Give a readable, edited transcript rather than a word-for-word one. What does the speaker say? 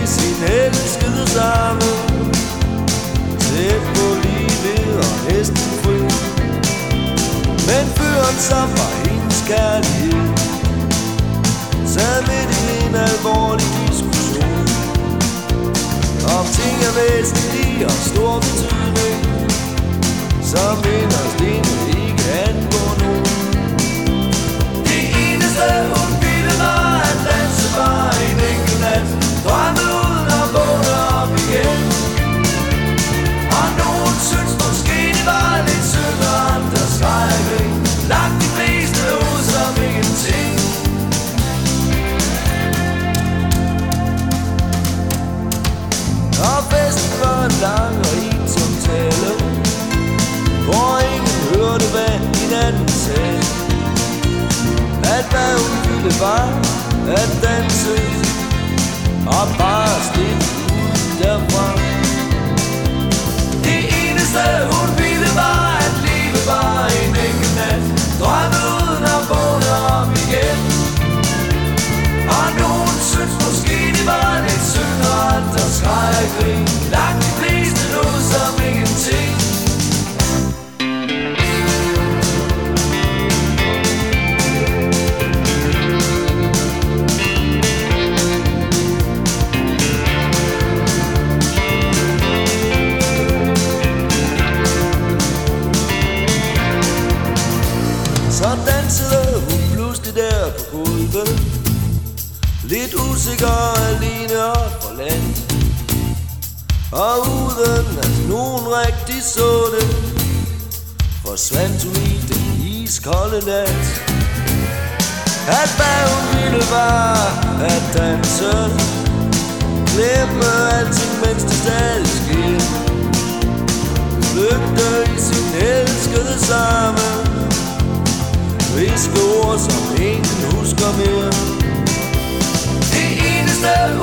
i sin elskede samme, tæt på livet og næsten fri. Men fyren, som var hendes kærlighed, sad midt i en alvorlig diskussion om ting af væsentlig og stor betydning, som inderst inde ikke angår nogen. Det eneste hun ville var at danse bare en enkelt nat, drømme uden at vågne op igen. Og nogen synes måske det var lidt synd, og andre skreg. Langt de fleste ud som ingenting. Og festen var en lang og ensom tale, hvor ingen hørte hvad hinanden sagde. At hvad hun ville var at danse og bare slippe ud derfra. Det eneste hun ville var at leve bare en enkelt nat, drømme uden at vågne op igen. Og nogen synes måske det var lidt synd, og andre skreg og grin. Langt de fleste lod som ingenting. Så dansede hun pludselig der på gulvet, lidt usikker og alene og forladt. Og uden at nogen rigtig så det, forsvandt hun i den iskolde nat. At hvad hun ville var at danse, glemme alting mens det stadig sker, flygte i sin elskede samme, hviske ord som ingen husker mere. Det eneste